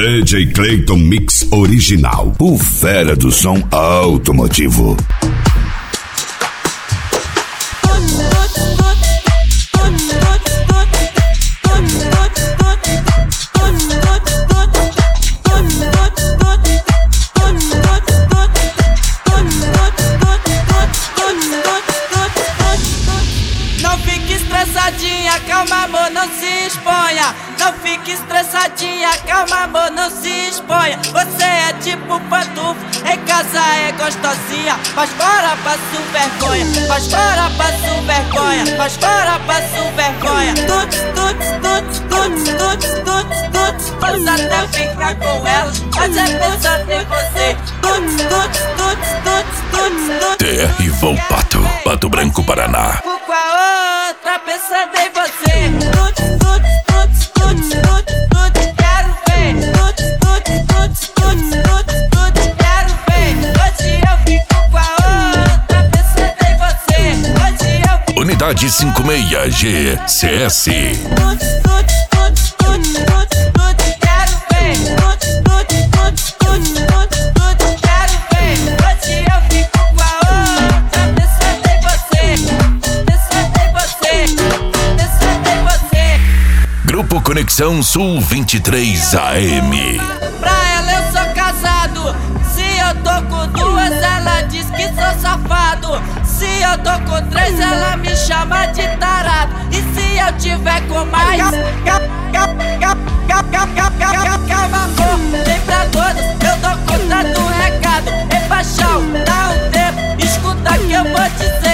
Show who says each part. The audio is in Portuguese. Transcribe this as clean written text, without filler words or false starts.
Speaker 1: DJ Clayton Mix Original, o fera do som automotivo.
Speaker 2: Calma, amor, não se exponha. Não fique estressadinha, calma, amor, não se exponha. Você é tipo pantufa, em casa é gostosinha, mas fora passo vergonha, mas fora passo vergonha, mas fora passo vergonha. Tuts, tuts, tuts, tuts, tuts, tuts, tuts. Posso até ficar com ela, mas é bom só ter você. Tuts, tuts, tuts, tuts, tuts, tuts.
Speaker 3: TR Volpato, Pato Branco, Paraná.
Speaker 2: Com a outra pensando em você. Tuts, tuts, tuts, tuts, tuts, tuts. Quero ver. Tuts, tuts, tuts, tuts, tuts, tuts. Quero ver. Hoje eu fico com a outra pensando em você. Hoje eu fico.
Speaker 3: Unidade 56 GCS.
Speaker 2: Tuts, tuts, tuts, tuts, tuts, tuts. Quero ver. Tuts, tuts, tuts, tuts, tuts, tuts. Quero ver. Hoje eu fico com a outra pensando em você. Pensando em você. Pensando em você.
Speaker 3: Grupo Conexão Sul 23 AM.
Speaker 2: Pra ela eu sou casado. Se eu tô com duas, ela diz que sou safado. Se eu tô com três, ela me chama de tarado. E se eu tiver com mais, calma, amor, vem pra todas. Eu dou conta do recado. Ei, paixão, dá um tempo, escuta que eu vou dizer.